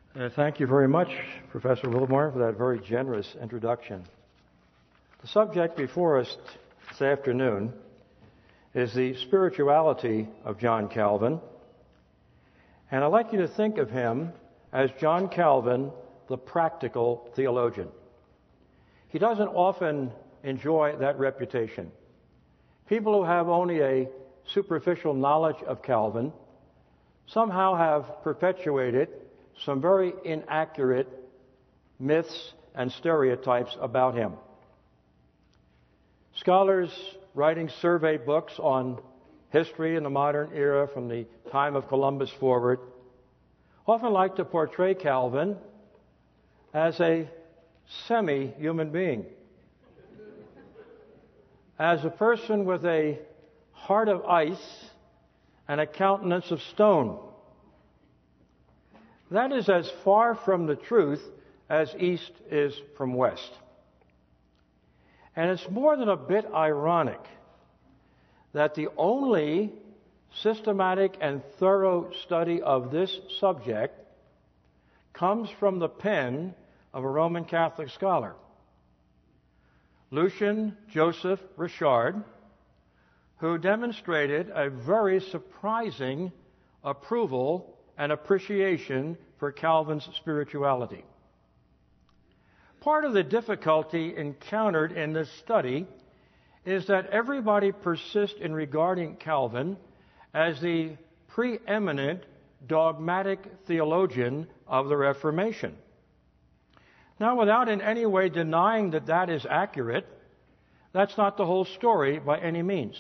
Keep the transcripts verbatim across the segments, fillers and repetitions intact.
Uh, thank you very much, Professor Wilmore, for that very generous introduction. The subject before us this afternoon is the spirituality of John Calvin, and I'd like you to think of him as John Calvin, the practical theologian. He doesn't often enjoy that reputation. People who have only a superficial knowledge of Calvin somehow have perpetuated some very inaccurate myths and stereotypes about him. Scholars writing survey books on history in the modern era from the time of Columbus forward often like to portray Calvin as a semi-human being, as a person with a heart of ice and a countenance of stone. That is as far from the truth as east is from west. And it's more than a bit ironic that the only systematic and thorough study of this subject comes from the pen of a Roman Catholic scholar, Lucian Joseph Richard, who demonstrated a very surprising approval and appreciation for Calvin's spirituality. Part of the difficulty encountered in this study is that everybody persists in regarding Calvin as the preeminent dogmatic theologian of the Reformation. Now, without in any way denying that that is accurate, that's not the whole story by any means.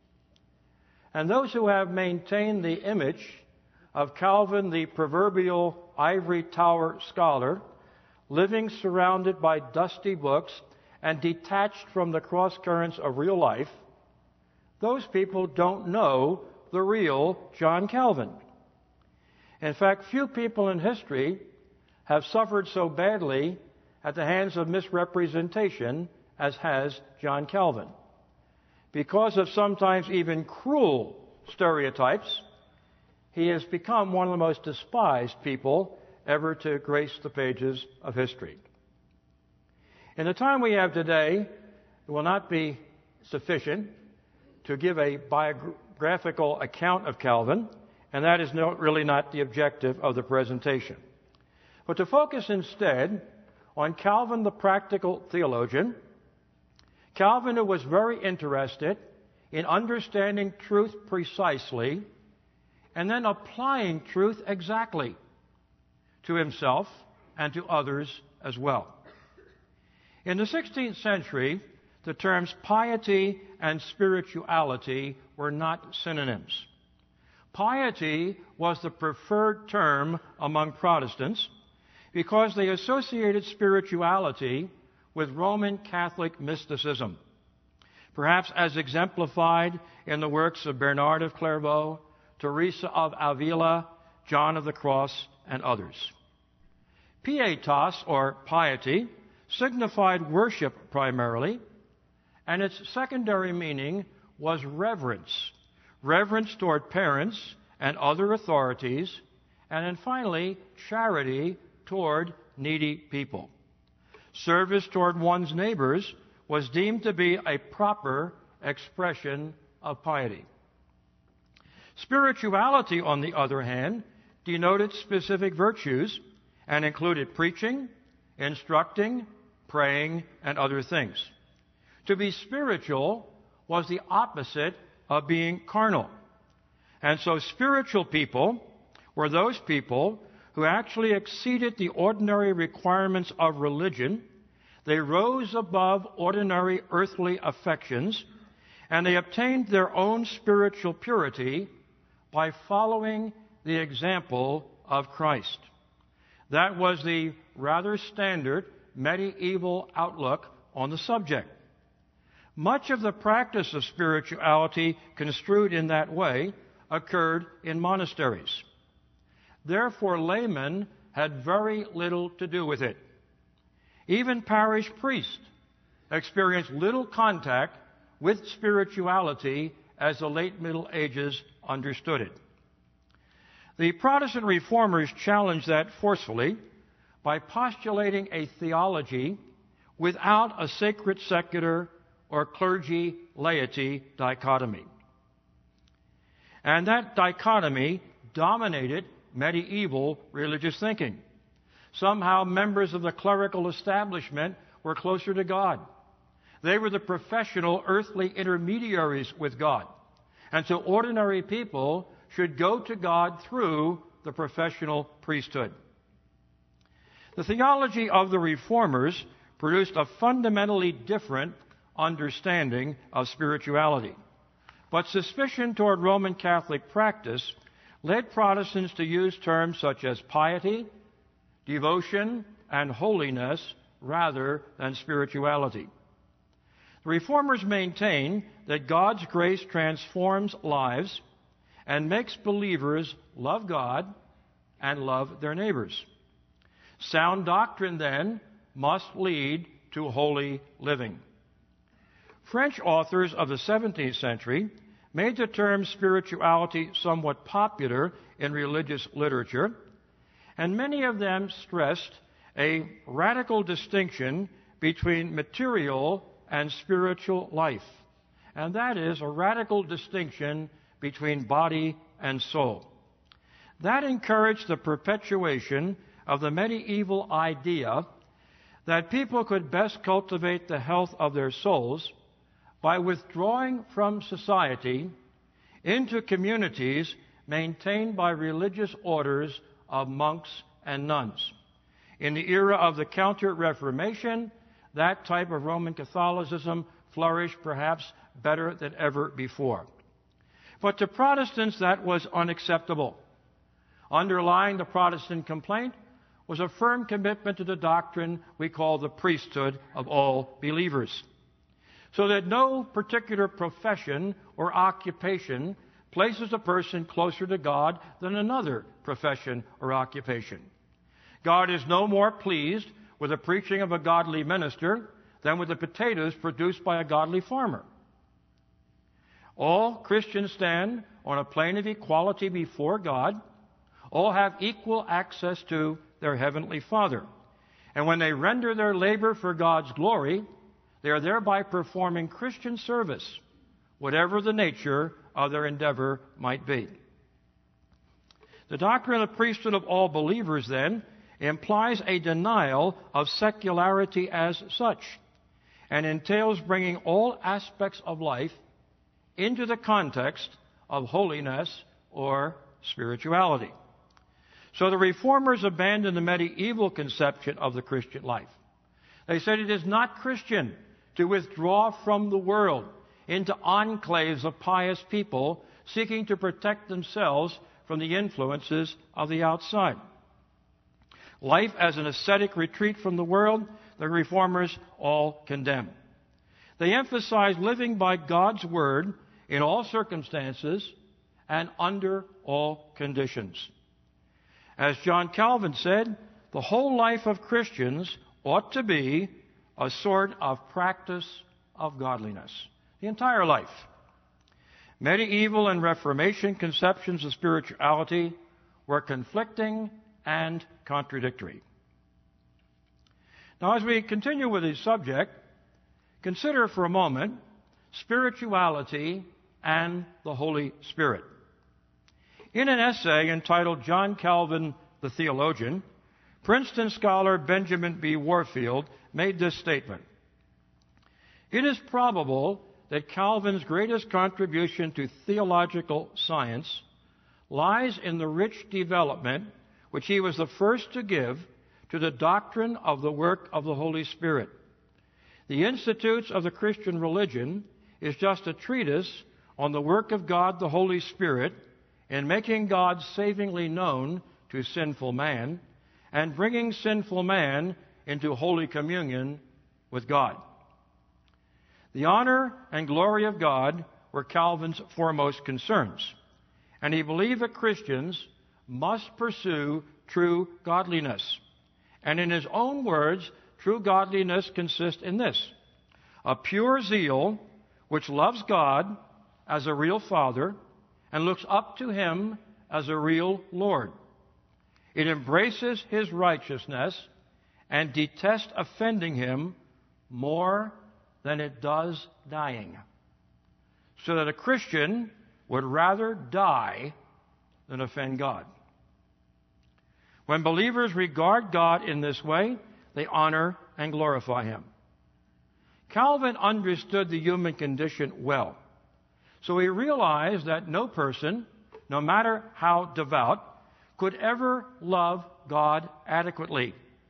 And those who have maintained the image of Calvin, the proverbial ivory tower scholar, living surrounded by dusty books and detached from the cross currents of real life, those people don't know the real John Calvin. In fact, few people in history have suffered so badly at the hands of misrepresentation as has John Calvin. Because of sometimes even cruel stereotypes, he has become one of the most despised people ever to grace the pages of history. In the time we have today, it will not be sufficient to give a biographical account of Calvin, and that is no, really not the objective of the presentation. But to focus instead on Calvin, the practical theologian, Calvin, who was very interested in understanding truth precisely and then applying truth exactly to himself and to others as well. In the sixteenth century, the terms piety and spirituality were not synonyms. Piety was the preferred term among Protestants because they associated spirituality with Roman Catholic mysticism, perhaps as exemplified in the works of Bernard of Clairvaux, Teresa of Avila, John of the Cross, and others. Pietas, or piety, signified worship primarily, and its secondary meaning was reverence. Reverence toward parents and other authorities, and then finally, charity toward needy people. Service toward one's neighbors was deemed to be a proper expression of piety. Spirituality, on the other hand, denoted specific virtues and included preaching, instructing, praying, and other things. To be spiritual was the opposite of being carnal. And so spiritual people were those people who actually exceeded the ordinary requirements of religion. They rose above ordinary earthly affections, and they obtained their own spiritual purity by following the example of Christ. That was the rather standard medieval outlook on the subject. Much of the practice of spirituality construed in that way occurred in monasteries. Therefore, laymen had very little to do with it. Even parish priests experienced little contact with spirituality as the late Middle Ages understood it. The Protestant reformers challenged that forcefully by postulating a theology without a sacred secular or clergy-laity dichotomy. And that dichotomy dominated medieval religious thinking. Somehow members of the clerical establishment were closer to God. They were the professional earthly intermediaries with God. And so ordinary people should go to God through the professional priesthood. The theology of the Reformers produced a fundamentally different understanding of spirituality. But suspicion toward Roman Catholic practice led Protestants to use terms such as piety, devotion, and holiness rather than spirituality. The Reformers maintain that God's grace transforms lives and makes believers love God and love their neighbors. Sound doctrine, then, must lead to holy living. French authors of the seventeenth century made the term spirituality somewhat popular in religious literature, and many of them stressed a radical distinction between material and spiritual life, and that is a radical distinction between body and soul. That encouraged the perpetuation of the medieval idea that people could best cultivate the health of their souls by withdrawing from society into communities maintained by religious orders of monks and nuns. In the era of the Counter-Reformation, that type of Roman Catholicism flourished perhaps better than ever before. But to Protestants, that was unacceptable. Underlying the Protestant complaint was a firm commitment to the doctrine we call the priesthood of all believers, so that no particular profession or occupation places a person closer to God than another profession or occupation. God is no more pleased with the preaching of a godly minister than with the potatoes produced by a godly farmer. All Christians stand on a plane of equality before God. All have equal access to their Heavenly Father. And when they render their labor for God's glory, they are thereby performing Christian service, whatever the nature of their endeavor might be. The doctrine of the priesthood of all believers, then, implies a denial of secularity as such, and entails bringing all aspects of life into the context of holiness or spirituality. So the Reformers abandoned the medieval conception of the Christian life. They said it is not Christian to withdraw from the world into enclaves of pious people seeking to protect themselves from the influences of the outside. Life as an ascetic retreat from the world, the Reformers all condemn. They emphasize living by God's Word in all circumstances and under all conditions. As John Calvin said, the whole life of Christians ought to be a sort of practice of godliness. The entire life. Medieval and Reformation conceptions of spirituality were conflicting and contradictory. Now, as we continue with this subject, consider for a moment spirituality and the Holy Spirit. In an essay entitled John Calvin the Theologian, Princeton scholar Benjamin B. Warfield made this statement: "It is probable that Calvin's greatest contribution to theological science lies in the rich development which he was the first to give to the doctrine of the work of the Holy Spirit. The Institutes of the Christian Religion is just a treatise on the work of God the Holy Spirit in making God savingly known to sinful man and bringing sinful man into holy communion with God." The honor and glory of God were Calvin's foremost concerns, and he believed that Christians must pursue true godliness. And in his own words, true godliness consists in this: a pure zeal which loves God as a real Father and looks up to Him as a real Lord. It embraces his righteousness and detests offending him more than it does dying. So that a Christian would rather die than offend God. When believers regard God in this way, they honor and glorify him. Calvin understood the human condition well. So he realized that no person, no matter how devout, could ever love God adequately.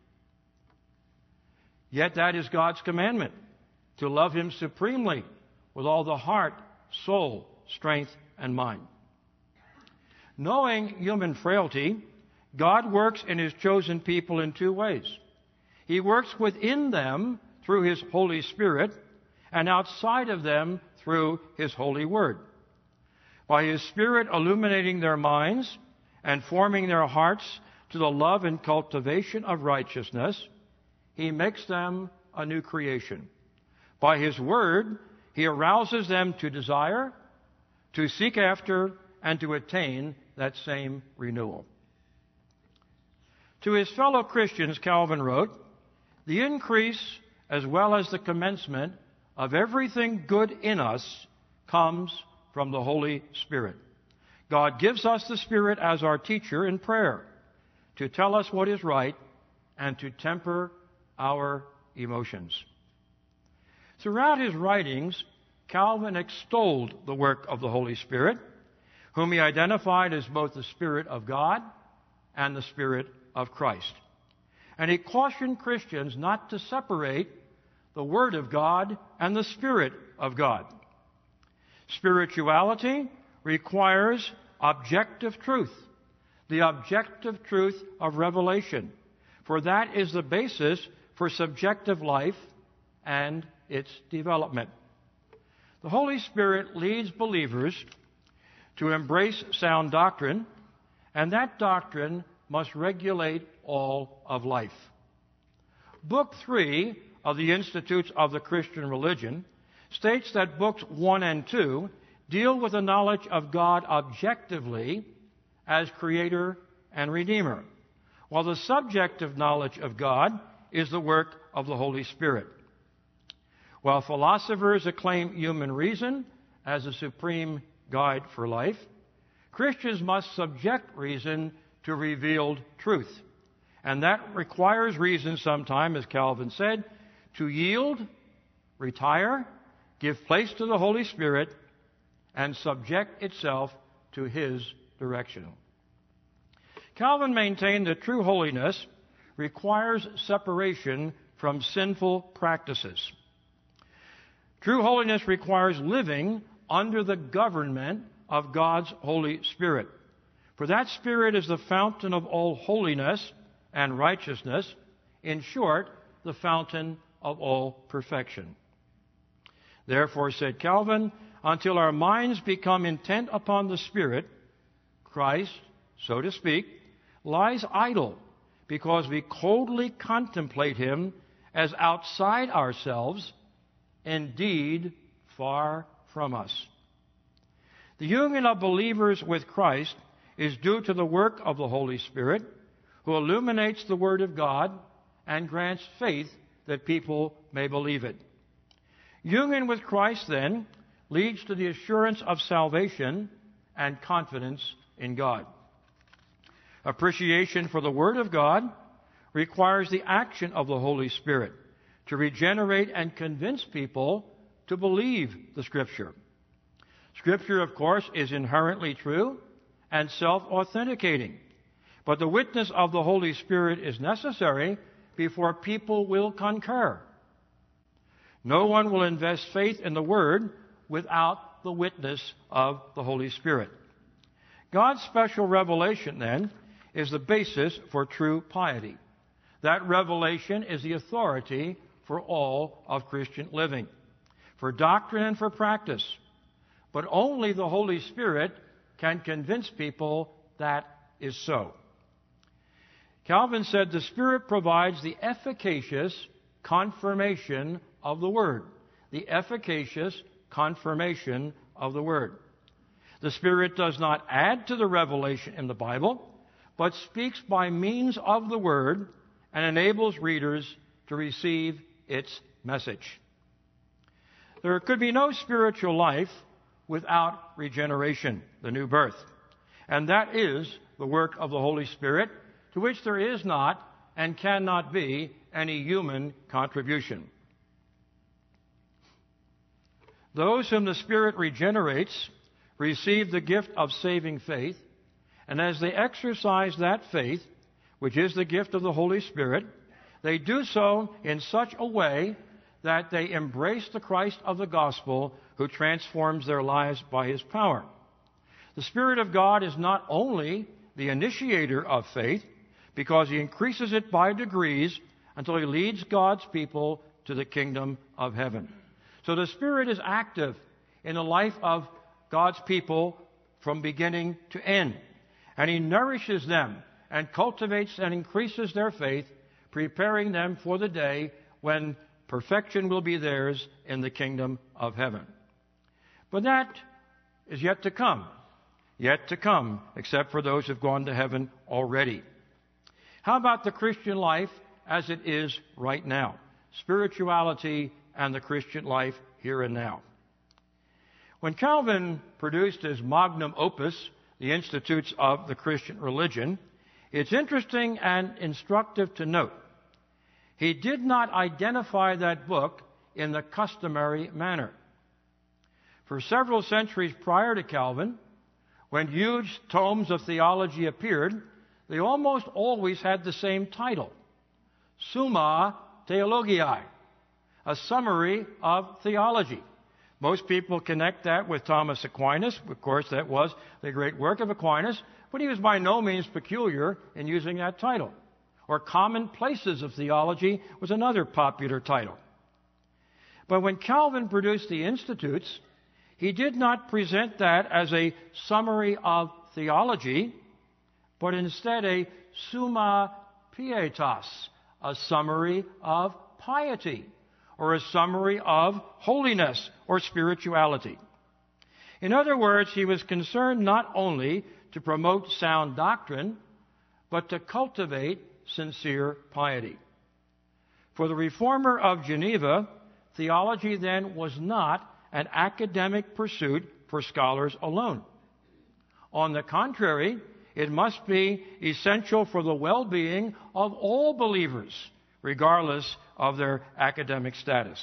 Yet that is God's commandment, to love him supremely with all the heart, soul, strength, and mind. Knowing human frailty, God works in his chosen people in two ways. He works within them through his Holy Spirit, and outside of them through his holy word. By his Spirit illuminating their minds and forming their hearts to the love and cultivation of righteousness, he makes them a new creation. By his word, he arouses them to desire, to seek after, and to attain that same renewal. To his fellow Christians, Calvin wrote, "The increase as well as the commencement of everything good in us comes from the Holy Spirit. God gives us the Spirit as our teacher in prayer to tell us what is right and to temper our emotions." Throughout his writings, Calvin extolled the work of the Holy Spirit, whom he identified as both the Spirit of God and the Spirit of Christ. And he cautioned Christians not to separate the Word of God and the Spirit of God. Spirituality requires objective truth, the objective truth of revelation, for that is the basis for subjective life and its development. The Holy Spirit leads believers to embrace sound doctrine, and that doctrine must regulate all of life. Book three of the Institutes of the Christian Religion states that books one and two deal with the knowledge of God objectively as Creator and Redeemer, while the subjective knowledge of God is the work of the Holy Spirit. While philosophers acclaim human reason as a supreme guide for life, Christians must subject reason to revealed truth. And that requires reason sometime, as Calvin said, to yield, retire, give place to the Holy Spirit, and subject itself to his direction. Calvin maintained that true holiness requires separation from sinful practices. True holiness requires living under the government of God's Holy Spirit. For that Spirit is the fountain of all holiness and righteousness, in short, the fountain of all perfection. Therefore, said Calvin, until our minds become intent upon the Spirit, Christ, so to speak, lies idle, because we coldly contemplate him as outside ourselves, indeed far from us. The union of believers with Christ is due to the work of the Holy Spirit, who illuminates the Word of God and grants faith that people may believe it. Union with Christ, then, leads to the assurance of salvation and confidence in God. Appreciation for the Word of God requires the action of the Holy Spirit to regenerate and convince people to believe the Scripture. Scripture, of course, is inherently true and self-authenticating, but the witness of the Holy Spirit is necessary before people will concur. No one will invest faith in the Word without the witness of the Holy Spirit. God's special revelation, then, is the basis for true piety. That revelation is the authority for all of Christian living, for doctrine and for practice. But only the Holy Spirit can convince people that is so. Calvin said the Spirit provides the efficacious confirmation of the Word. The efficacious confirmation of the Word. The Spirit does not add to the revelation in the Bible, but speaks by means of the Word and enables readers to receive its message. There could be no spiritual life without regeneration, the new birth. And that is the work of the Holy Spirit, to which there is not and cannot be any human contribution. Those whom the Spirit regenerates receive the gift of saving faith, and as they exercise that faith, which is the gift of the Holy Spirit, they do so in such a way that they embrace the Christ of the gospel who transforms their lives by his power. The Spirit of God is not only the initiator of faith, because he increases it by degrees until he leads God's people to the kingdom of heaven. So the Spirit is active in the life of God's people from beginning to end. And he nourishes them and cultivates and increases their faith, preparing them for the day when perfection will be theirs in the kingdom of heaven. But that is yet to come. Yet to come, except for those who have gone to heaven already. How about the Christian life as it is right now? Spirituality and the Christian life here and now. When Calvin produced his magnum opus, The Institutes of the Christian Religion, it's interesting and instructive to note he did not identify that book in the customary manner. For several centuries prior to Calvin, when huge tomes of theology appeared, they almost always had the same title, Summa Theologiae, a summary of theology. Most people connect that with Thomas Aquinas. Of course, that was the great work of Aquinas, but he was by no means peculiar in using that title. Or Commonplaces of Theology was another popular title. But when Calvin produced the Institutes, he did not present that as a summary of theology, but instead a Summa Pietas, a summary of piety, or a summary of holiness or spirituality. In other words, he was concerned not only to promote sound doctrine, but to cultivate sincere piety. For the reformer of Geneva, theology then was not an academic pursuit for scholars alone. On the contrary, it must be essential for the well-being of all believers, regardless of their academic status.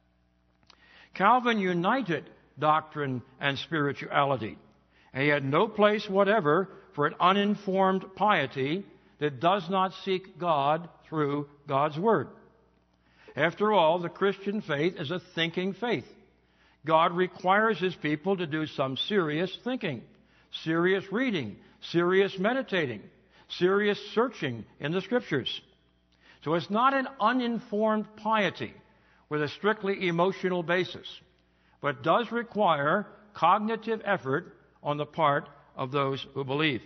Calvin united doctrine and spirituality, and he had no place whatever for an uninformed piety that does not seek God through God's Word. After all, the Christian faith is a thinking faith. God requires his people to do some serious thinking, serious reading, serious meditating, serious searching in the Scriptures. So it's not an uninformed piety with a strictly emotional basis, but does require cognitive effort on the part of those who believe.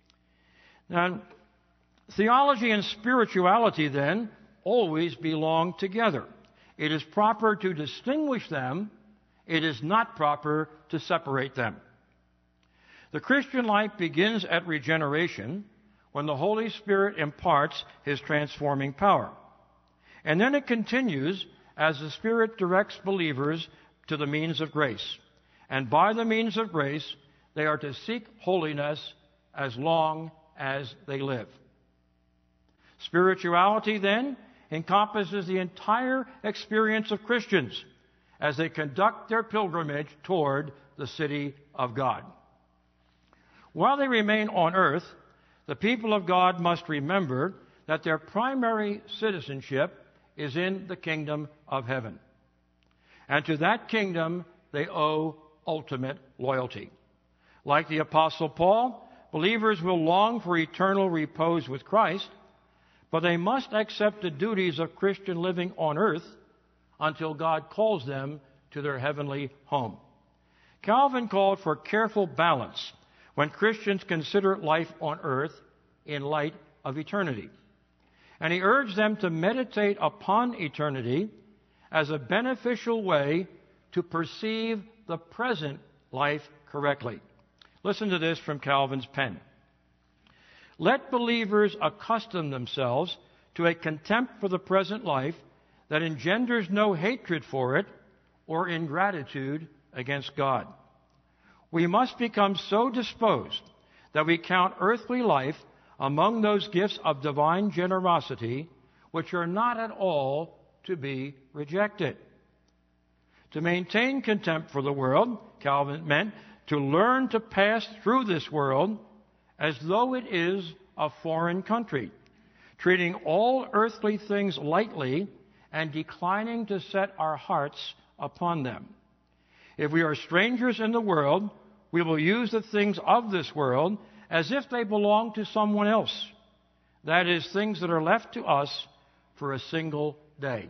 Now, theology and spirituality, then, always belong together. It is proper to distinguish them. It is not proper to separate them. The Christian life begins at regeneration, when the Holy Spirit imparts his transforming power. And then it continues as the Spirit directs believers to the means of grace. And by the means of grace, they are to seek holiness as long as they live. Spirituality, then, encompasses the entire experience of Christians as they conduct their pilgrimage toward the city of God. While they remain on earth, the people of God must remember that their primary citizenship is in the kingdom of heaven. And to that kingdom, they owe ultimate loyalty. Like the Apostle Paul, believers will long for eternal repose with Christ, but they must accept the duties of Christian living on earth until God calls them to their heavenly home. Calvin called for careful balance when Christians consider life on earth in light of eternity. And he urged them to meditate upon eternity as a beneficial way to perceive the present life correctly. Listen to this from Calvin's pen. Let believers accustom themselves to a contempt for the present life that engenders no hatred for it or ingratitude against God. We must become so disposed that we count earthly life among those gifts of divine generosity which are not at all to be rejected. To maintain contempt for the world, Calvin meant to learn to pass through this world as though it is a foreign country, treating all earthly things lightly and declining to set our hearts upon them. If we are strangers in the world, we will use the things of this world as if they belong to someone else. That is, things that are left to us for a single day.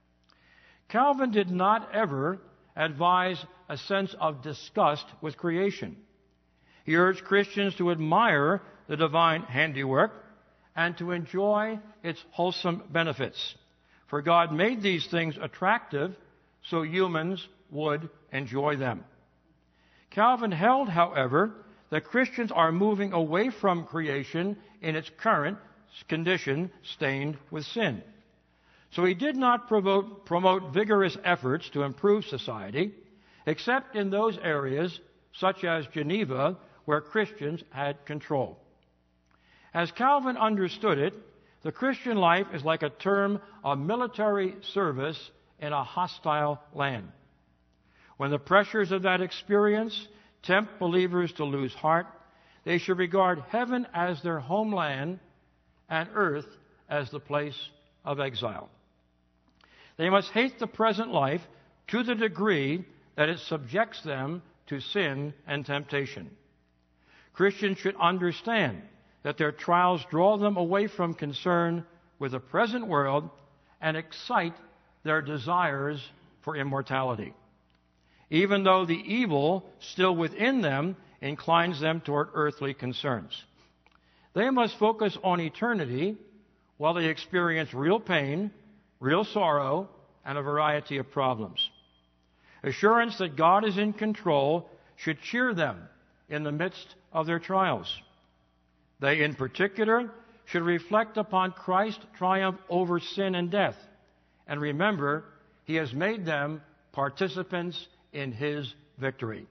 Calvin did not ever advise a sense of disgust with creation. He urged Christians to admire the divine handiwork and to enjoy its wholesome benefits. For God made these things attractive so humans would enjoy them. Calvin held, however, that Christians are moving away from creation in its current condition stained with sin. So he did not promote, promote vigorous efforts to improve society, except in those areas, such as Geneva, where Christians had control. As Calvin understood it, the Christian life is like a term of military service in a hostile land. When the pressures of that experience tempt believers to lose heart, they should regard heaven as their homeland and earth as the place of exile. They must hate the present life to the degree that it subjects them to sin and temptation. Christians should understand that their trials draw them away from concern with the present world and excite their desires for immortality, even though the evil still within them inclines them toward earthly concerns. They must focus on eternity while they experience real pain, real sorrow, and a variety of problems. Assurance that God is in control should cheer them in the midst of their trials. They, in particular, should reflect upon Christ's triumph over sin and death, and remember, He has made them participants in His victory.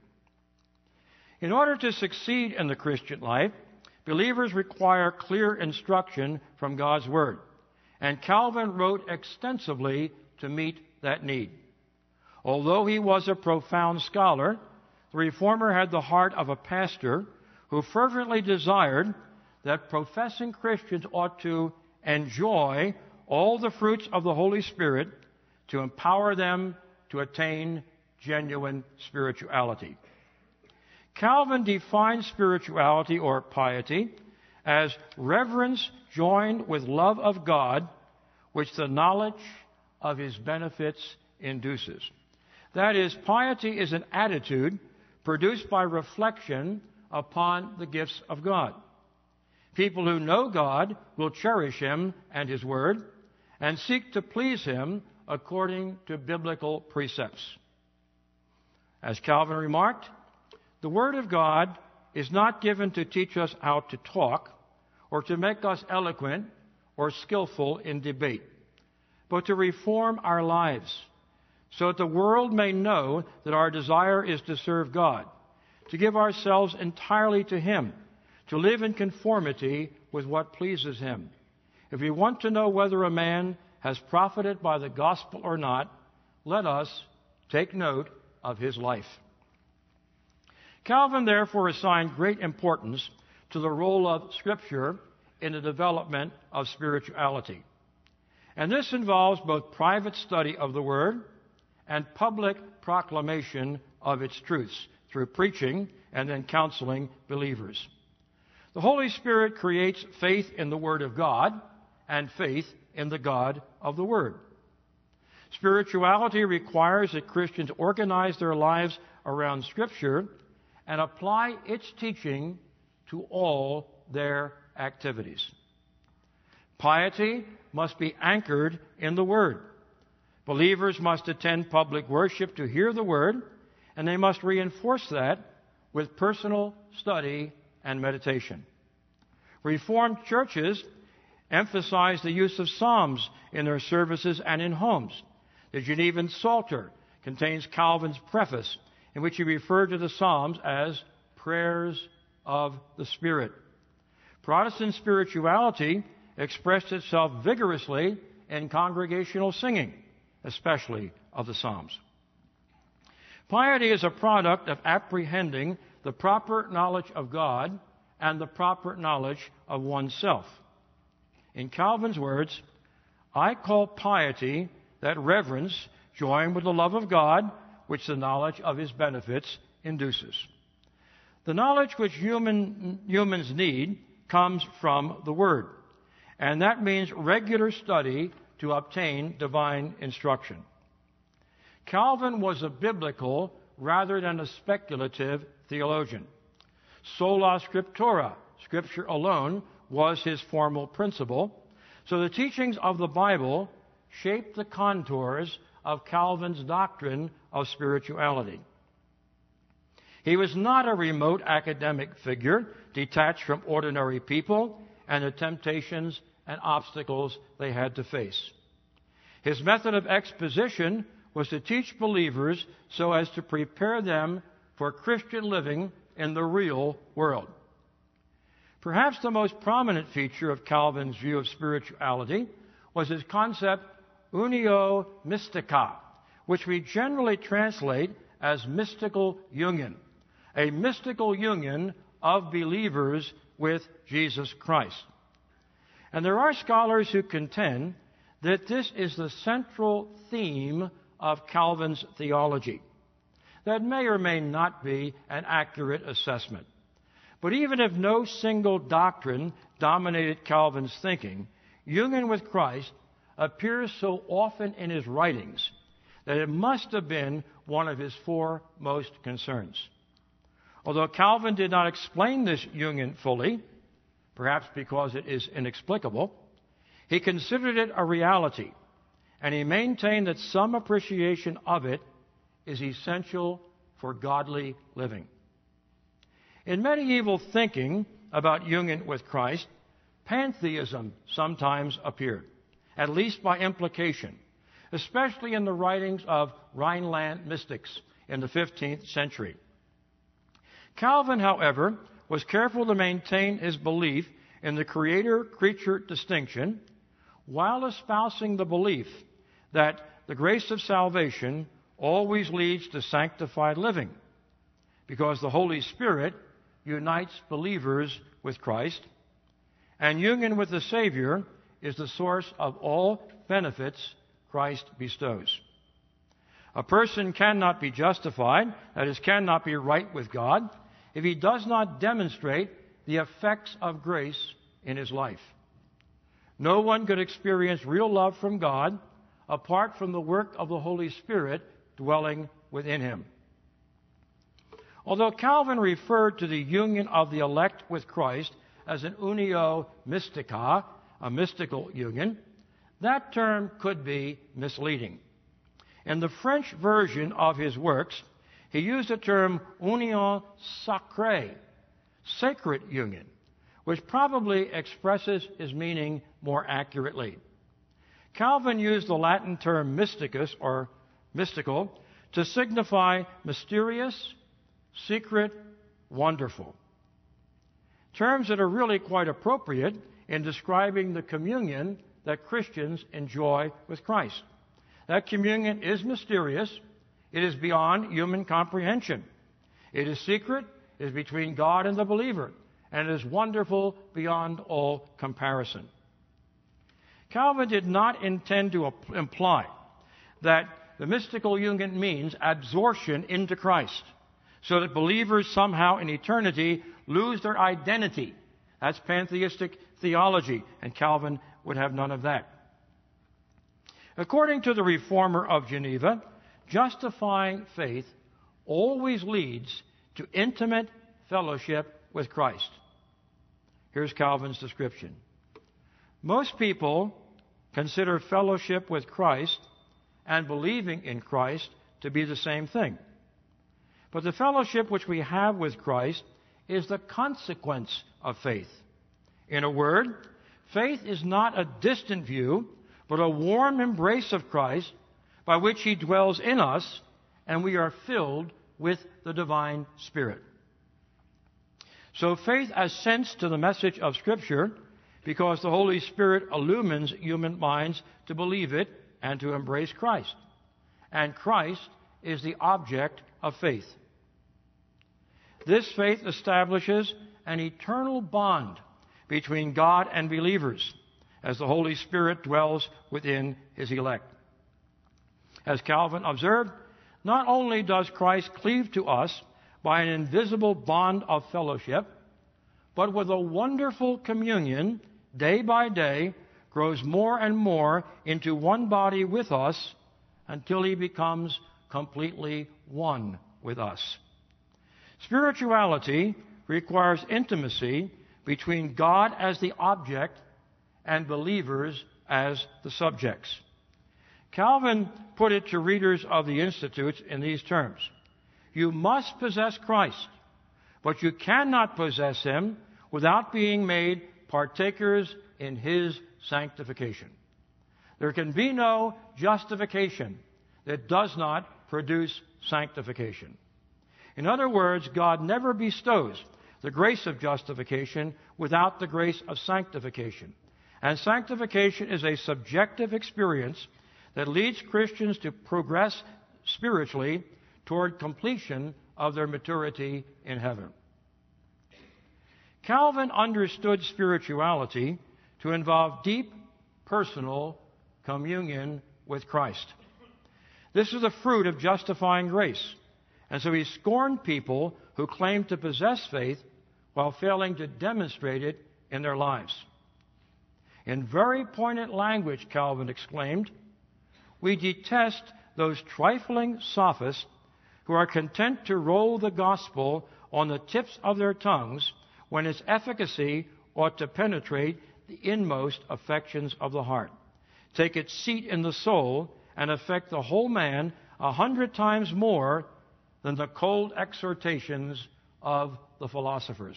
In order to succeed in the Christian life, believers require clear instruction from God's Word, and Calvin wrote extensively to meet that need. Although he was a profound scholar, the Reformer had the heart of a pastor who fervently desired that professing Christians ought to enjoy all the fruits of the Holy Spirit to empower them to attain genuine spirituality. Calvin defined spirituality or piety as reverence joined with love of God, which the knowledge of His benefits induces. That is, piety is an attitude produced by reflection upon the gifts of God. People who know God will cherish Him and His Word and seek to please Him according to biblical precepts. As Calvin remarked, the Word of God is not given to teach us how to talk or to make us eloquent or skillful in debate, but to reform our lives so that the world may know that our desire is to serve God, to give ourselves entirely to Him, to live in conformity with what pleases Him. If we want to know whether a man has profited by the gospel or not, let us take note of his life. Calvin therefore assigned great importance to the role of Scripture in the development of spirituality. And this involves both private study of the Word and public proclamation of its truths through preaching and then counseling believers. The Holy Spirit creates faith in the Word of God and faith in the God of the Word. Spirituality requires that Christians organize their lives around Scripture and apply its teaching to all their activities. Piety must be anchored in the Word. Believers must attend public worship to hear the Word, and they must reinforce that with personal study and meditation. Reformed churches emphasize the use of psalms in their services and in homes. The Genevan Psalter contains Calvin's preface, in which he referred to the psalms as prayers of the Spirit. Protestant spirituality expressed itself vigorously in congregational singing, especially of the Psalms. Piety is a product of apprehending the proper knowledge of God and the proper knowledge of oneself. In Calvin's words, I call piety that reverence joined with the love of God, which the knowledge of His benefits induces. The knowledge which human, humans need comes from the Word, and that means regular study to obtain divine instruction. Calvin was a biblical rather than a speculative theologian. Sola scriptura, Scripture alone, was his formal principle. So the teachings of the Bible shaped the contours of Calvin's doctrine of spirituality. He was not a remote academic figure detached from ordinary people and the temptations and obstacles they had to face. His method of exposition was to teach believers so as to prepare them for Christian living in the real world. Perhaps the most prominent feature of Calvin's view of spirituality was his concept unio mystica, which we generally translate as mystical union, a mystical union of believers with Jesus Christ. And there are scholars who contend that this is the central theme of Calvin's theology. That may or may not be an accurate assessment. But even if no single doctrine dominated Calvin's thinking, union with Christ appears so often in his writings that it must have been one of his foremost concerns. Although Calvin did not explain this union fully, perhaps because it is inexplicable, he considered it a reality, and he maintained that some appreciation of it is essential for godly living. In medieval thinking about union with Christ, pantheism sometimes appeared, at least by implication, especially in the writings of Rhineland mystics in the fifteenth century. Calvin, however, was careful to maintain his belief in the creator-creature distinction while espousing the belief that the grace of salvation always leads to sanctified living, because the Holy Spirit unites believers with Christ, and union with the Savior is the source of all benefits Christ bestows. A person cannot be justified, that is, cannot be right with God, if he does not demonstrate the effects of grace in his life. No one could experience real love from God apart from the work of the Holy Spirit dwelling within him. Although Calvin referred to the union of the elect with Christ as an unio mystica, a mystical union, that term could be misleading. In the French version of his works, he used the term union sacrée, sacred union, which probably expresses his meaning more accurately. Calvin used the Latin term mysticus, or mystical, to signify mysterious, secret, wonderful. Terms that are really quite appropriate in describing the communion that Christians enjoy with Christ. That communion is mysterious. It is beyond human comprehension. It is secret. It is between God and the believer. And it is wonderful beyond all comparison. Calvin did not intend to imply that the mystical union means absorption into Christ, so that believers somehow in eternity lose their identity. That's pantheistic theology, and Calvin would have none of that. According to the Reformer of Geneva, justifying faith always leads to intimate fellowship with Christ. Here's Calvin's description. Most people consider fellowship with Christ and believing in Christ to be the same thing. But the fellowship which we have with Christ is the consequence of faith. In a word, faith is not a distant view, but a warm embrace of Christ by which He dwells in us, and we are filled with the divine Spirit. So faith assents to the message of Scripture because the Holy Spirit illumines human minds to believe it and to embrace Christ. And Christ is the object of faith. This faith establishes an eternal bond between God and believers as the Holy Spirit dwells within His elect. As Calvin observed, not only does Christ cleave to us by an invisible bond of fellowship, but with a wonderful communion, day by day, grows more and more into one body with us until He becomes completely one with us. Spirituality requires intimacy between God as the object and believers as the subjects. Calvin put it to readers of the Institutes in these terms: you must possess Christ, but you cannot possess Him without being made partakers in His sanctification. There can be no justification that does not produce sanctification. In other words, God never bestows the grace of justification without the grace of sanctification. And sanctification is a subjective experience that leads Christians to progress spiritually toward completion of their maturity in heaven. Calvin understood spirituality to involve deep personal communion with Christ. This is the fruit of justifying grace, and so he scorned people who claimed to possess faith while failing to demonstrate it in their lives. In very poignant language, Calvin exclaimed, "We detest those trifling sophists who are content to roll the gospel on the tips of their tongues when its efficacy ought to penetrate the inmost affections of the heart, take its seat in the soul, and affect the whole man a hundred times more than the cold exhortations of the philosophers."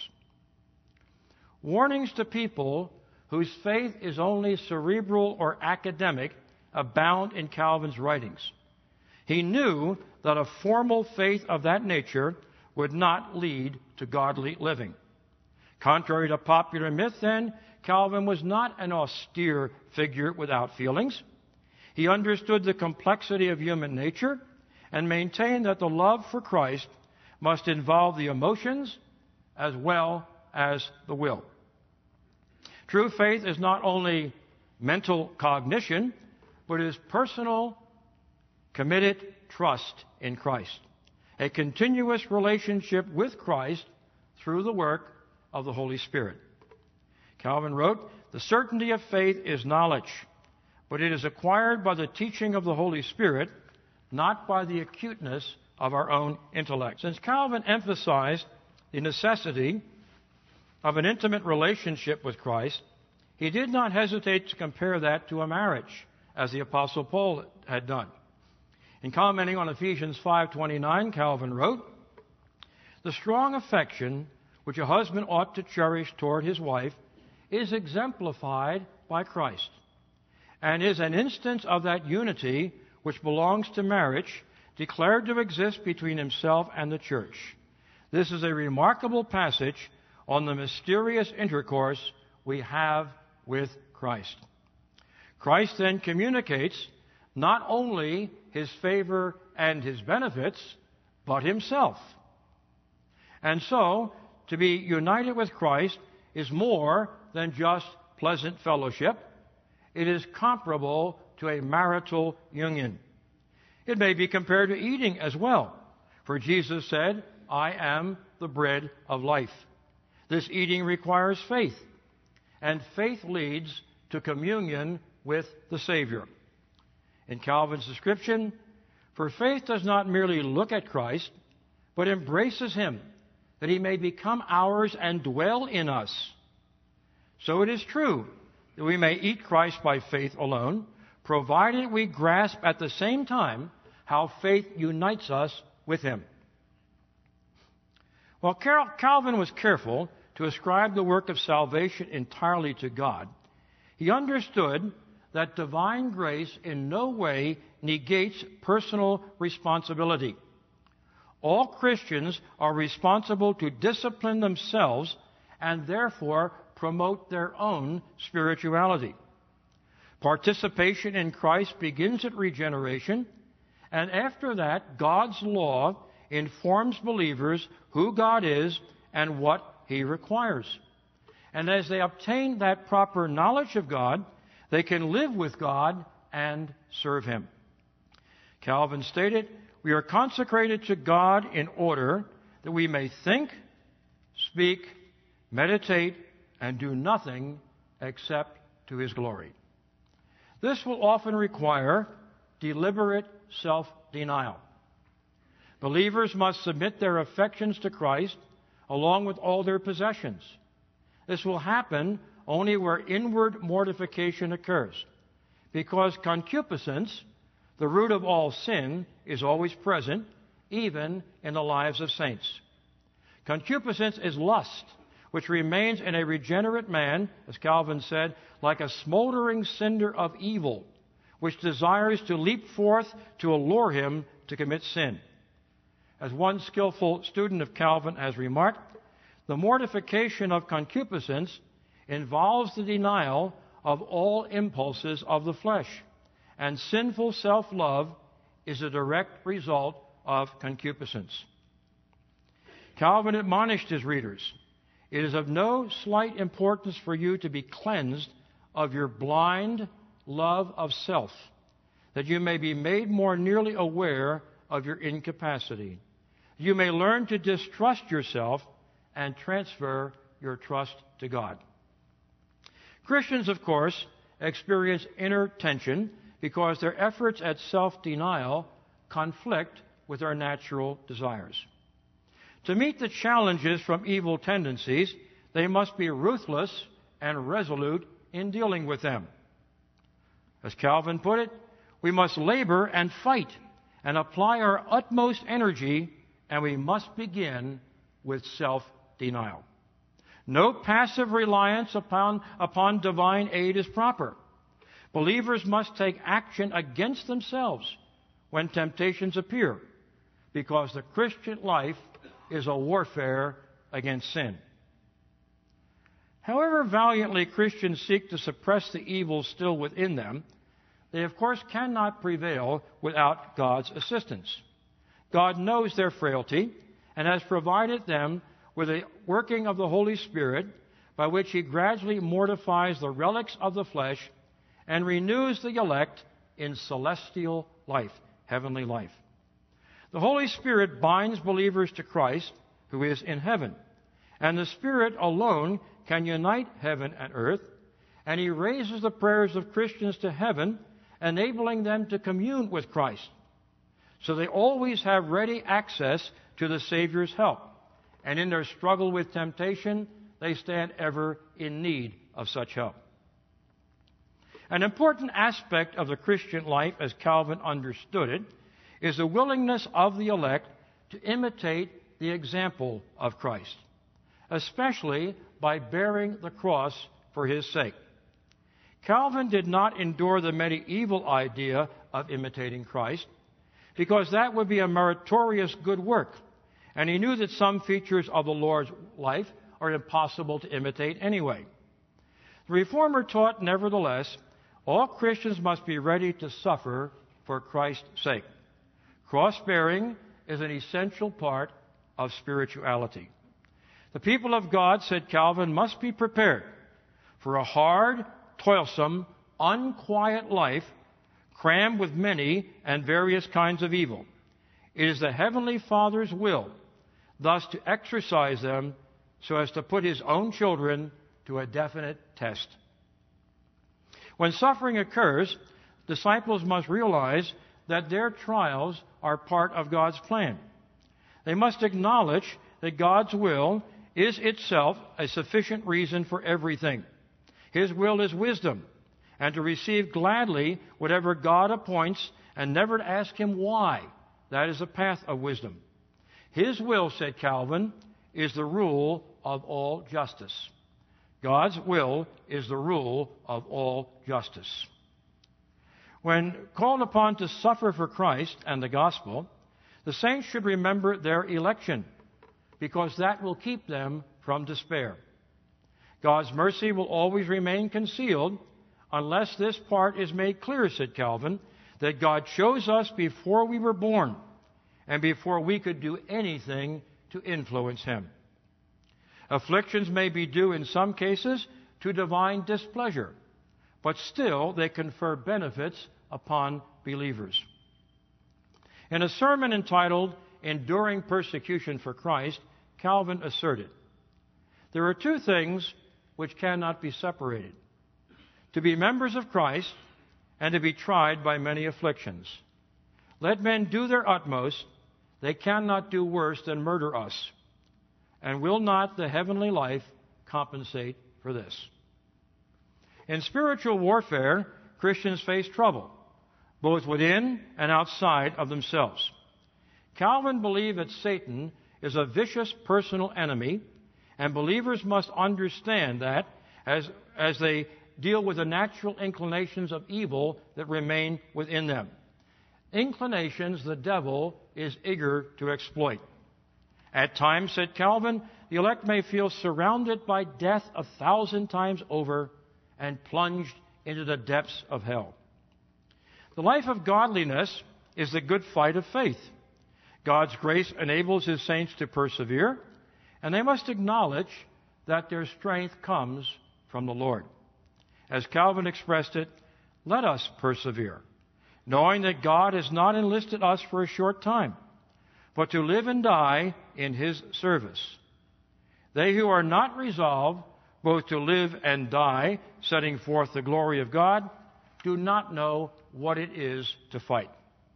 Warnings to people whose faith is only cerebral or academic abound in Calvin's writings. He knew that a formal faith of that nature would not lead to godly living. Contrary to popular myth, then, Calvin was not an austere figure without feelings. He understood the complexity of human nature and maintained that the love for Christ must involve the emotions as well as the will. True faith is not only mental cognition, but is personal, committed trust in Christ, a continuous relationship with Christ through the work of the Holy Spirit. Calvin wrote, "The certainty of faith is knowledge, but it is acquired by the teaching of the Holy Spirit, not by the acuteness of our own intellect." Since Calvin emphasized the necessity of an intimate relationship with Christ, he did not hesitate to compare that to a marriage, as the Apostle Paul had done. In commenting on Ephesians five twenty-nine, Calvin wrote, "The strong affection which a husband ought to cherish toward his wife is exemplified by Christ, and is an instance of that unity which belongs to marriage, declared to exist between himself and the church. This is a remarkable passage on the mysterious intercourse we have with Christ." Christ then communicates not only His favor and His benefits, but Himself. And so, to be united with Christ is more than just pleasant fellowship. It is comparable to a marital union. It may be compared to eating as well, for Jesus said, "I am the bread of life." This eating requires faith, and faith leads to communion with the Savior. In Calvin's description, "For faith does not merely look at Christ, but embraces Him, that He may become ours and dwell in us. So it is true that we may eat Christ by faith alone, provided we grasp at the same time how faith unites us with Him." While Calvin was careful to ascribe the work of salvation entirely to God, he understood that divine grace in no way negates personal responsibility. All Christians are responsible to discipline themselves and therefore promote their own spirituality. Participation in Christ begins at regeneration, and after that, God's law informs believers who God is and what He requires. And as they obtain that proper knowledge of God, they can live with God and serve Him. Calvin stated, "We are consecrated to God in order that we may think, speak, meditate, and do nothing except to His glory." This will often require deliberate self-denial. Believers must submit their affections to Christ along with all their possessions. This will happen only where inward mortification occurs, because concupiscence, the root of all sin, is always present, even in the lives of saints. Concupiscence is lust, which remains in a regenerate man, as Calvin said, like a smoldering cinder of evil, which desires to leap forth to allure him to commit sin. As one skillful student of Calvin has remarked, the mortification of concupiscence involves the denial of all impulses of the flesh, and sinful self-love is a direct result of concupiscence. Calvin admonished his readers, "It is of no slight importance for you to be cleansed of your blind love of self, that you may be made more nearly aware of your incapacity. You may learn to distrust yourself and transfer your trust to God." Christians, of course, experience inner tension because their efforts at self-denial conflict with our natural desires. To meet the challenges from evil tendencies, they must be ruthless and resolute in dealing with them. As Calvin put it, we must labor and fight and apply our utmost energy, and we must begin with self-denial. No passive reliance upon, upon divine aid is proper. Believers must take action against themselves when temptations appear, because the Christian life is a warfare against sin. However valiantly Christians seek to suppress the evil still within them, they of course cannot prevail without God's assistance. God knows their frailty and has provided them with a working of the Holy Spirit by which He gradually mortifies the relics of the flesh and renews the elect in celestial life, heavenly life. The Holy Spirit binds believers to Christ, who is in heaven, and the Spirit alone can unite heaven and earth, and He raises the prayers of Christians to heaven, enabling them to commune with Christ. So they always have ready access to the Savior's help, and in their struggle with temptation, they stand ever in need of such help. An important aspect of the Christian life, as Calvin understood it, is the willingness of the elect to imitate the example of Christ, especially by bearing the cross for His sake. Calvin did not endure the medieval idea of imitating Christ, because that would be a meritorious good work, and he knew that some features of the Lord's life are impossible to imitate anyway. The Reformer taught, nevertheless, all Christians must be ready to suffer for Christ's sake. Cross-bearing is an essential part of spirituality. The people of God, said Calvin, must be prepared for a hard, toilsome, unquiet life crammed with many and various kinds of evil. It is the Heavenly Father's will thus to exercise them so as to put His own children to a definite test. When suffering occurs, disciples must realize that their trials are part of God's plan. They must acknowledge that God's will is itself a sufficient reason for everything. His will is wisdom, and to receive gladly whatever God appoints and never to ask Him why. That is a path of wisdom. His will, said Calvin, is the rule of all justice. God's will is the rule of all justice. When called upon to suffer for Christ and the gospel, the saints should remember their election, because that will keep them from despair. God's mercy will always remain concealed unless this part is made clear, said Calvin, that God chose us before we were born and before we could do anything to influence Him. Afflictions may be due in some cases to divine displeasure, but still they confer benefits upon believers. In a sermon entitled Enduring Persecution for Christ, Calvin asserted, there are two things which cannot be separated: to be members of Christ and to be tried by many afflictions. Let men do their utmost, they cannot do worse than murder us. And will not the heavenly life compensate for this? In spiritual warfare, Christians face trouble, both within and outside of themselves. Calvin believed that Satan is a vicious personal enemy, and believers must understand that as, as they deal with the natural inclinations of evil that remain within them. Inclinations the devil is eager to exploit. At times, said Calvin, the elect may feel surrounded by death a thousand times over and plunged into the depths of hell. The life of godliness is the good fight of faith. God's grace enables His saints to persevere, and they must acknowledge that their strength comes from the Lord. As Calvin expressed it, let us persevere, knowing that God has not enlisted us for a short time, but to live and die in His service. They who are not resolved both to live and die, setting forth the glory of God, do not know what it is to fight.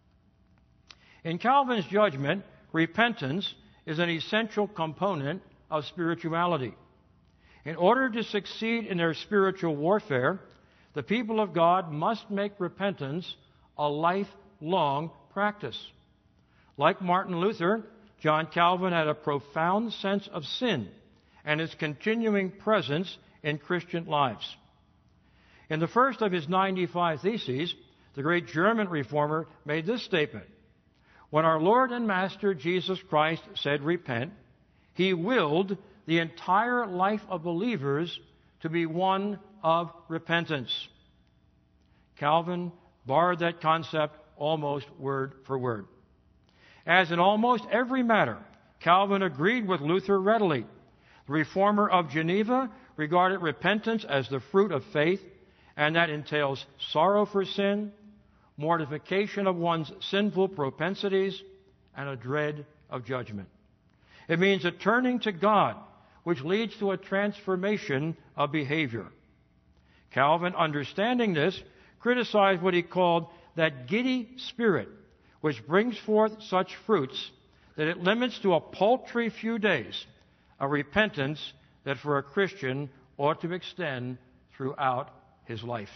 In Calvin's judgment, repentance is an essential component of spirituality. In order to succeed in their spiritual warfare, the people of God must make repentance a lifelong practice. Like Martin Luther, John Calvin had a profound sense of sin and its continuing presence in Christian lives. In the first of his ninety-five Theses, the great German reformer made this statement: when our Lord and Master Jesus Christ said repent, He willed the entire life of believers to be one of repentance. Calvin borrowed that concept almost word for word. As in almost every matter, Calvin agreed with Luther readily. The reformer of Geneva regarded repentance as the fruit of faith, and that entails sorrow for sin, mortification of one's sinful propensities, and a dread of judgment. It means a turning to God, which leads to a transformation of behavior. Calvin, understanding this, criticized what he called that giddy spirit, which brings forth such fruits that it limits to a paltry few days a repentance that for a Christian ought to extend throughout his life.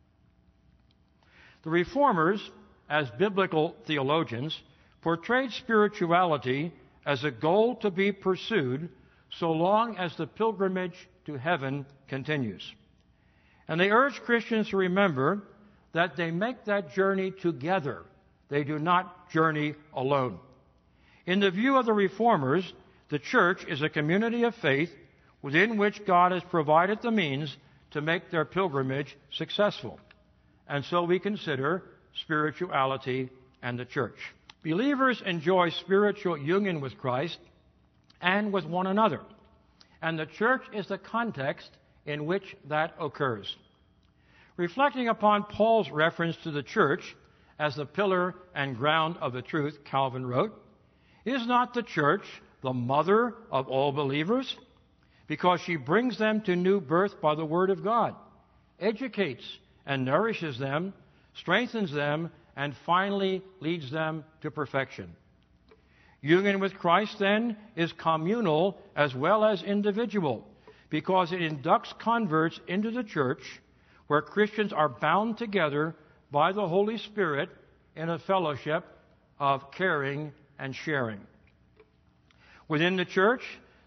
The Reformers, as biblical theologians, portrayed spirituality as a goal to be pursued so long as the pilgrimage to heaven continues. And they urge Christians to remember that they make that journey together. They do not journey alone. In the view of the Reformers, the church is a community of faith within which God has provided the means to make their pilgrimage successful. And so we consider spirituality and the church. Believers enjoy spiritual union with Christ and with one another, and the church is the context in which that occurs. Reflecting upon Paul's reference to the church as the pillar and ground of the truth, Calvin wrote, "Is not the church the mother of all believers? Because she brings them to new birth by the word of God, educates and nourishes them, strengthens them, and finally leads them to perfection." Union with Christ, then, is communal as well as individual, because it inducts converts into the church where Christians are bound together by the Holy Spirit in a fellowship of caring and sharing. Within the church,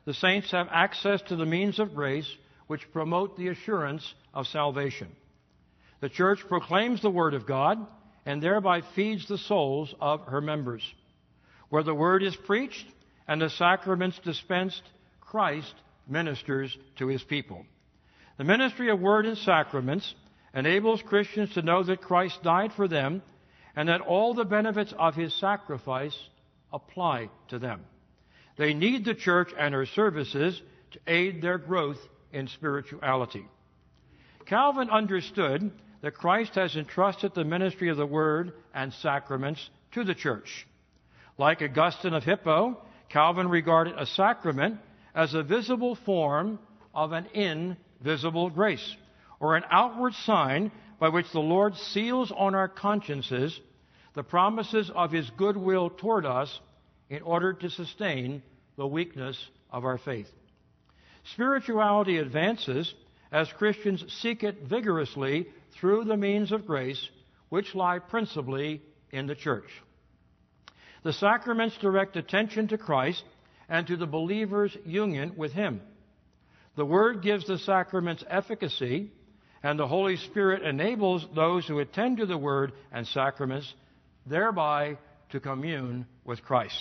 the saints have access to the means of grace which promote the assurance of salvation. The Church proclaims the Word of God and thereby feeds the souls of her members. Where the Word is preached and the sacraments dispensed, Christ ministers to His people. The ministry of Word and sacraments enables Christians to know that Christ died for them and that all the benefits of His sacrifice apply to them. They need the Church and her services to aid their growth in spirituality. Calvin understood that Christ has entrusted the ministry of the Word and sacraments to the Church. Like Augustine of Hippo, Calvin regarded a sacrament as a visible form of an invisible grace, or an outward sign by which the Lord seals on our consciences the promises of His goodwill toward us in order to sustain the weakness of our faith. Spirituality advances as Christians seek it vigorously through the means of grace, which lie principally in the Church. The sacraments direct attention to Christ and to the believer's union with Him. The Word gives the sacraments efficacy, and the Holy Spirit enables those who attend to the Word and sacraments thereby to commune with Christ.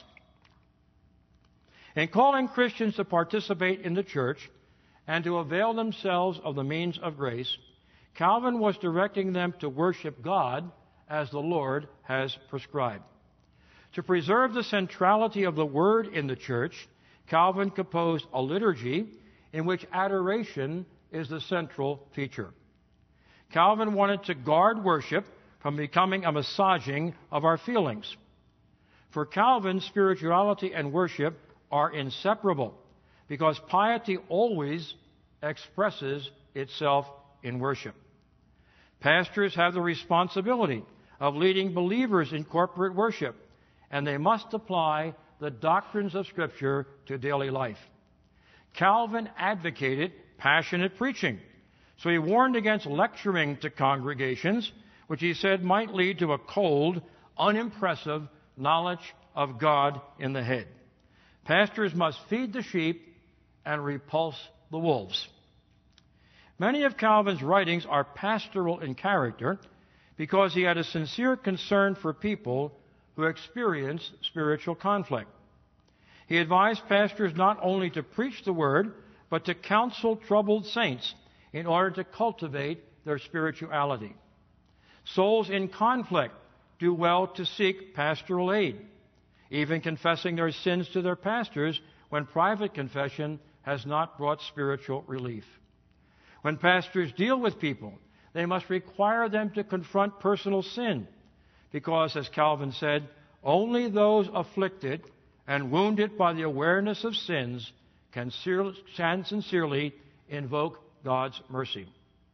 In calling Christians to participate in the Church and to avail themselves of the means of grace, Calvin was directing them to worship God as the Lord has prescribed. To preserve the centrality of the Word in the Church, Calvin composed a liturgy in which adoration is the central feature. Calvin wanted to guard worship from becoming a massaging of our feelings. For Calvin, spirituality and worship are inseparable because piety always expresses itself in worship. Pastors have the responsibility of leading believers in corporate worship, and they must apply the doctrines of Scripture to daily life. Calvin advocated passionate preaching, so he warned against lecturing to congregations, which he said might lead to a cold, unimpressive knowledge of God in the head. Pastors must feed the sheep and repulse the wolves. Many of Calvin's writings are pastoral in character because he had a sincere concern for people who experience spiritual conflict. He advised pastors not only to preach the Word, but to counsel troubled saints in order to cultivate their spirituality. Souls in conflict do well to seek pastoral aid, even confessing their sins to their pastors when private confession has not brought spiritual relief. When pastors deal with people, they must require them to confront personal sin, because, as Calvin said, only those afflicted and wounded by the awareness of sins can sincerely invoke God's mercy.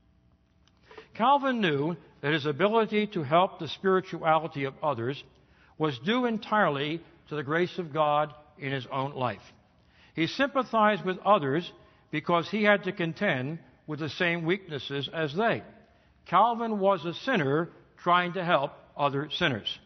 Calvin knew that his ability to help the spirituality of others was due entirely to the grace of God in his own life. He sympathized with others because he had to contend with the same weaknesses as they. Calvin was a sinner trying to help other sinners.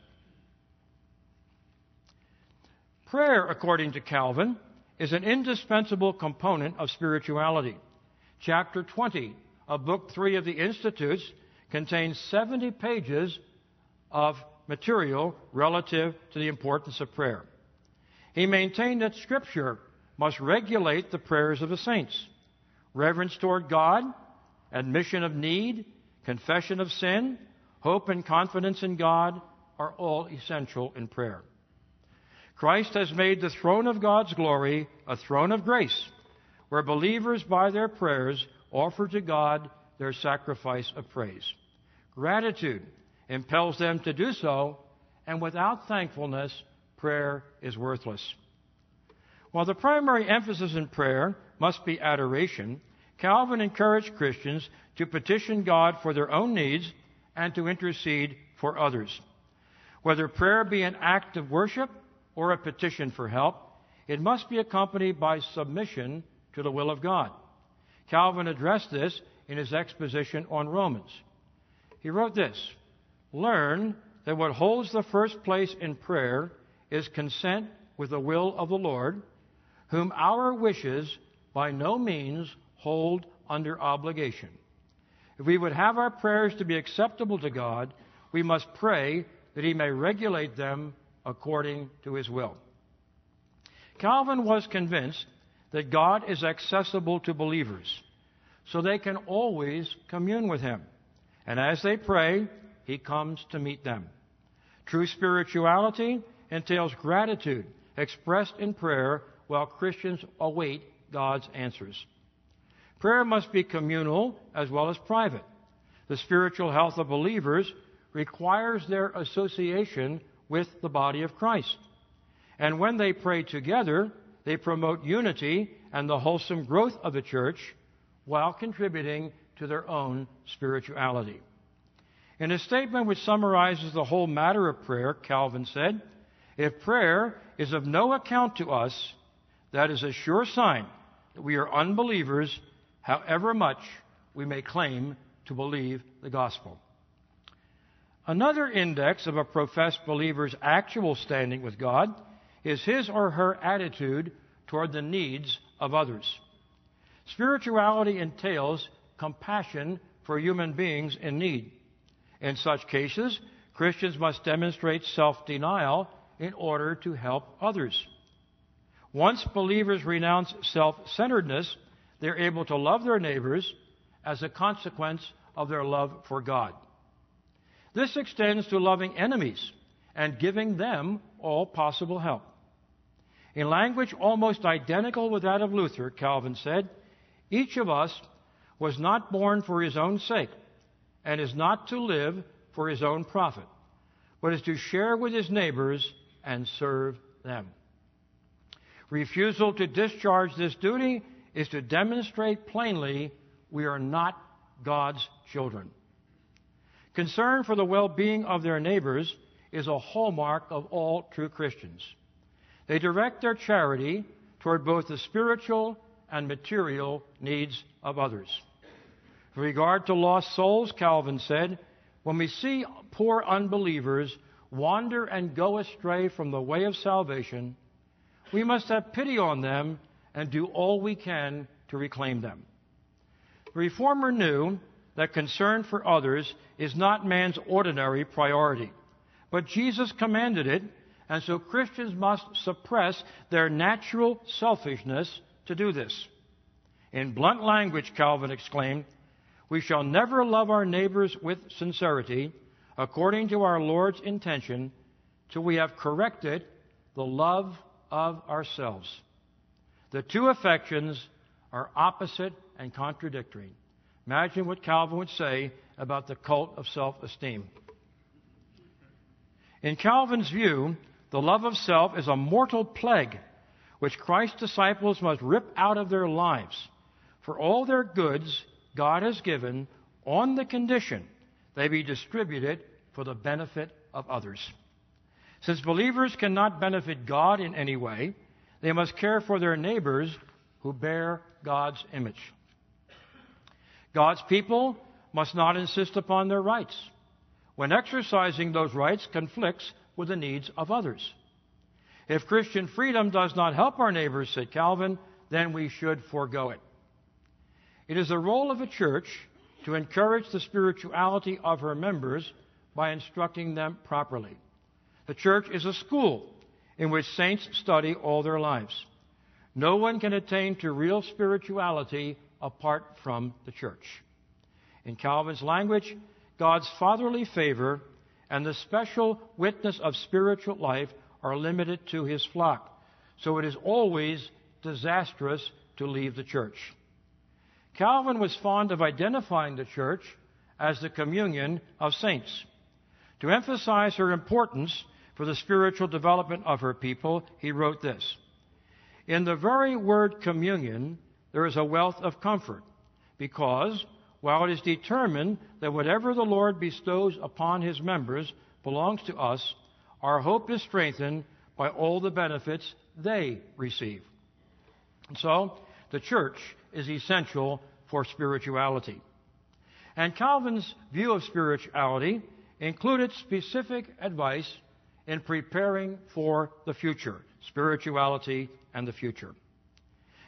Prayer, according to Calvin, is an indispensable component of spirituality. Chapter twenty of Book three of the Institutes contains seventy pages of material relative to the importance of prayer. He maintained that Scripture must regulate the prayers of the saints. Reverence toward God, admission of need, confession of sin, hope and confidence in God are all essential in prayer. Christ has made the throne of God's glory a throne of grace, where believers by their prayers offer to God their sacrifice of praise. Gratitude impels them to do so, and without thankfulness, prayer is worthless. While the primary emphasis in prayer must be adoration, Calvin encouraged Christians to petition God for their own needs and to intercede for others. Whether prayer be an act of worship or a petition for help, it must be accompanied by submission to the will of God. Calvin addressed this in his exposition on Romans. He wrote this: "Learn that what holds the first place in prayer is consent with the will of the Lord, whom our wishes by no means hold under obligation. If we would have our prayers to be acceptable to God, we must pray that He may regulate them according to His will. Calvin was convinced that God is accessible to believers, so they can always commune with Him. And as they pray, He comes to meet them. True spirituality entails gratitude expressed in prayer while Christians await God's answers. Prayer must be communal as well as private. The spiritual health of believers requires their association with the body of Christ. And when they pray together, they promote unity and the wholesome growth of the church while contributing to their own spirituality. In a statement which summarizes the whole matter of prayer, Calvin said, "If prayer is of no account to us, that is a sure sign that we are unbelievers, however much we may claim to believe the gospel." Another index of a professed believer's actual standing with God is his or her attitude toward the needs of others. Spirituality entails compassion for human beings in need. In such cases, Christians must demonstrate self-denial in order to help others. Once believers renounce self-centeredness, they're able to love their neighbors as a consequence of their love for God. This extends to loving enemies and giving them all possible help. In language almost identical with that of Luther, Calvin said, "Each of us was not born for his own sake, and is not to live for his own profit, but is to share with his neighbors and serve them." Refusal to discharge this duty is to demonstrate plainly we are not God's children. Concern for the well-being of their neighbors is a hallmark of all true Christians. They direct their charity toward both the spiritual and material needs of others. With regard to lost souls, Calvin said, "When we see poor unbelievers wander and go astray from the way of salvation, we must have pity on them and do all we can to reclaim them." The Reformer knew that concern for others is not man's ordinary priority, but Jesus commanded it, and so Christians must suppress their natural selfishness to do this. In blunt language, Calvin exclaimed, "We shall never love our neighbors with sincerity, according to our Lord's intention, till we have corrected the love of ourselves." The two affections are opposite and contradictory. Imagine what Calvin would say about the cult of self-esteem. In Calvin's view, the love of self is a mortal plague which Christ's disciples must rip out of their lives. For all their goods God has given on the condition they be distributed for the benefit of others. Since believers cannot benefit God in any way, they must care for their neighbors who bear God's image. God's people must not insist upon their rights when exercising those rights conflicts with the needs of others. If Christian freedom does not help our neighbors, said Calvin, then we should forego it. It is the role of a church to encourage the spirituality of her members by instructing them properly. The church is a school in which saints study all their lives. No one can attain to real spirituality apart from the church. In Calvin's language, God's fatherly favor and the special witness of spiritual life are limited to His flock, so it is always disastrous to leave the church. Calvin was fond of identifying the church as the communion of saints. To emphasize her importance for the spiritual development of her people, he wrote this: "In the very word communion, there is a wealth of comfort, because while it is determined that whatever the Lord bestows upon His members belongs to us, our hope is strengthened by all the benefits they receive." And so, the church is essential for spirituality. And Calvin's view of spirituality included specific advice in preparing for the future, spirituality and the future.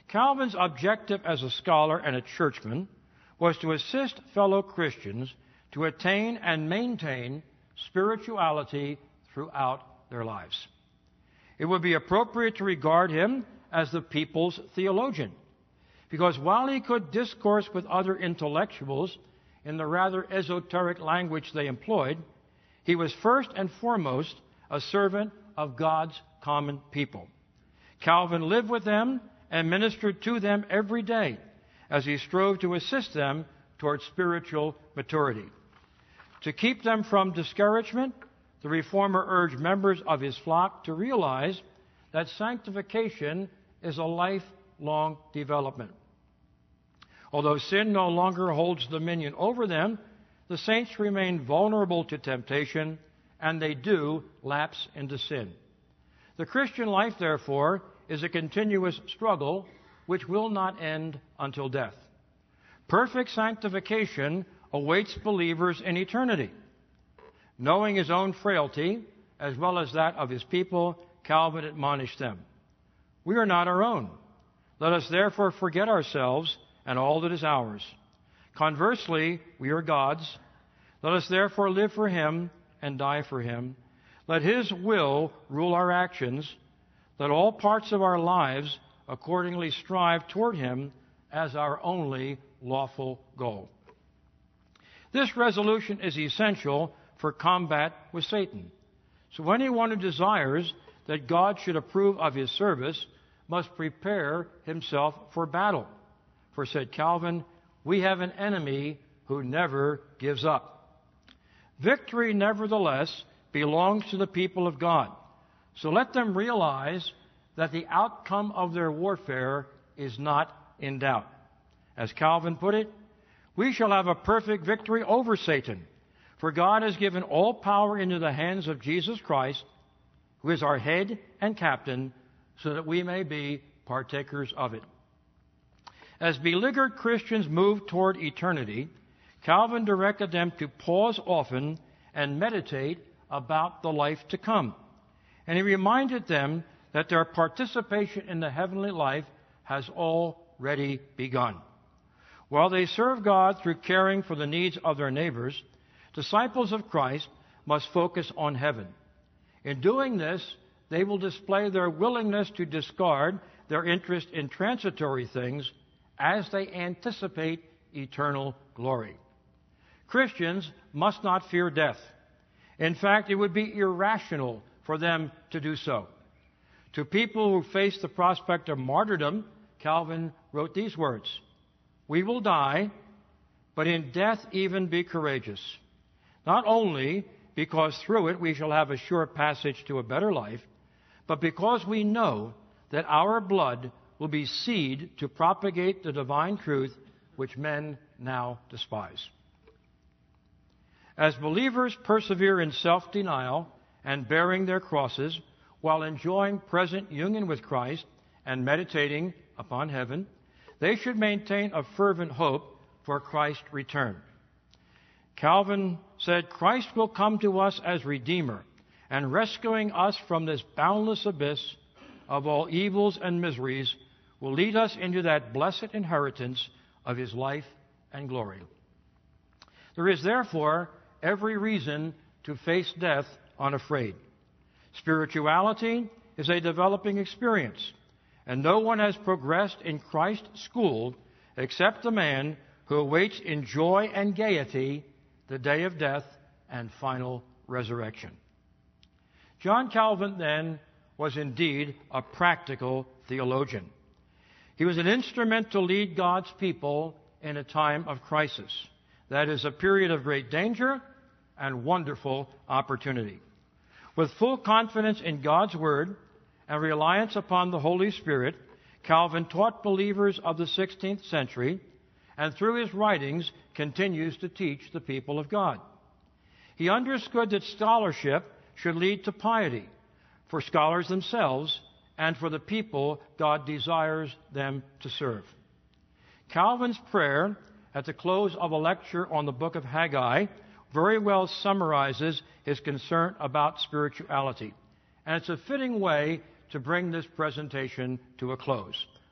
Calvin's objective as a scholar and a churchman was to assist fellow Christians to attain and maintain spirituality throughout their lives. It would be appropriate to regard him as the people's theologian, because while he could discourse with other intellectuals in the rather esoteric language they employed, he was first and foremost a servant of God's common people. Calvin lived with them and ministered to them every day as he strove to assist them toward spiritual maturity. To keep them from discouragement, the Reformer urged members of his flock to realize that sanctification is a lifelong development. Although sin no longer holds dominion over them, the saints remain vulnerable to temptation, and they do lapse into sin. The Christian life, therefore, is a continuous struggle which will not end until death. Perfect sanctification awaits believers in eternity. Knowing his own frailty, as well as that of his people, Calvin admonished them. We are not our own. Let us therefore forget ourselves and all that is ours. Conversely, we are God's. Let us therefore live for him and die for him. Let his will rule our actions. Let all parts of our lives accordingly strive toward him as our only lawful goal. This resolution is essential for combat with Satan. So anyone who desires that God should approve of his service must prepare himself for battle. For, said Calvin, we have an enemy who never gives up. Victory, nevertheless, belongs to the people of God. So let them realize that the outcome of their warfare is not in doubt. As Calvin put it, we shall have a perfect victory over Satan, for God has given all power into the hands of Jesus Christ, who is our head and captain, so that we may be partakers of it. As beleaguered Christians moved toward eternity, Calvin directed them to pause often and meditate about the life to come. And he reminded them that their participation in the heavenly life has already begun. While they serve God through caring for the needs of their neighbors, disciples of Christ must focus on heaven. In doing this, they will display their willingness to discard their interest in transitory things as they anticipate eternal glory. Christians must not fear death. In fact, it would be irrational for them to do so. To people who face the prospect of martyrdom, Calvin wrote these words, "We will die, but in death even be courageous, not only because through it we shall have a sure passage to a better life, but because we know that our blood will be seed to propagate the divine truth which men now despise." As believers persevere in self-denial and bearing their crosses while enjoying present union with Christ and meditating upon heaven, they should maintain a fervent hope for Christ's return. Calvin said, "Christ will come to us as Redeemer, and rescuing us from this boundless abyss of all evils and miseries will lead us into that blessed inheritance of his life and glory." There is therefore every reason to face death unafraid. Spirituality is a developing experience, and no one has progressed in Christ's school except the man who awaits in joy and gaiety the day of death and final resurrection. John Calvin, then, was indeed a practical theologian. He was an instrument to lead God's people in a time of crisis. That is, a period of great danger and wonderful opportunity. With full confidence in God's Word and reliance upon the Holy Spirit, Calvin taught believers of the sixteenth century, and through his writings continues to teach the people of God. He understood that scholarship should lead to piety for scholars themselves and for the people God desires them to serve. Calvin's prayer at the close of a lecture on the book of Haggai very well summarizes his concern about spirituality, and it's a fitting way to bring this presentation to a close.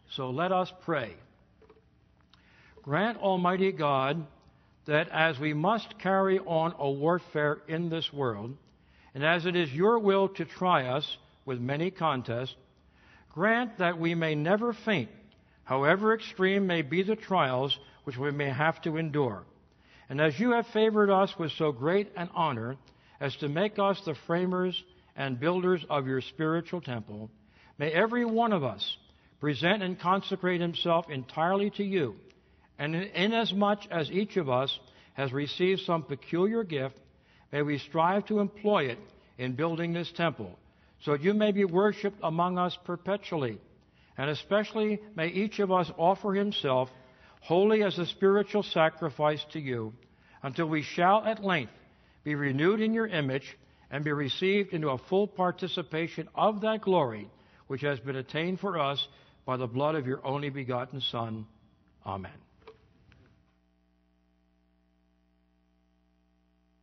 So let us pray. Grant, Almighty God, that as we must carry on a warfare in this world, and as it is your will to try us with many contests, grant that we may never faint, however extreme may be the trials which we may have to endure. And as you have favored us with so great an honor as to make us the framers and builders of your spiritual temple, may every one of us present and consecrate himself entirely to you, and inasmuch as each of us has received some peculiar gift, may we strive to employ it in building this temple, so that you may be worshipped among us perpetually. And especially may each of us offer himself wholly as a spiritual sacrifice to you, until we shall at length be renewed in your image and be received into a full participation of that glory which has been attained for us by the blood of your only begotten Son. Amen.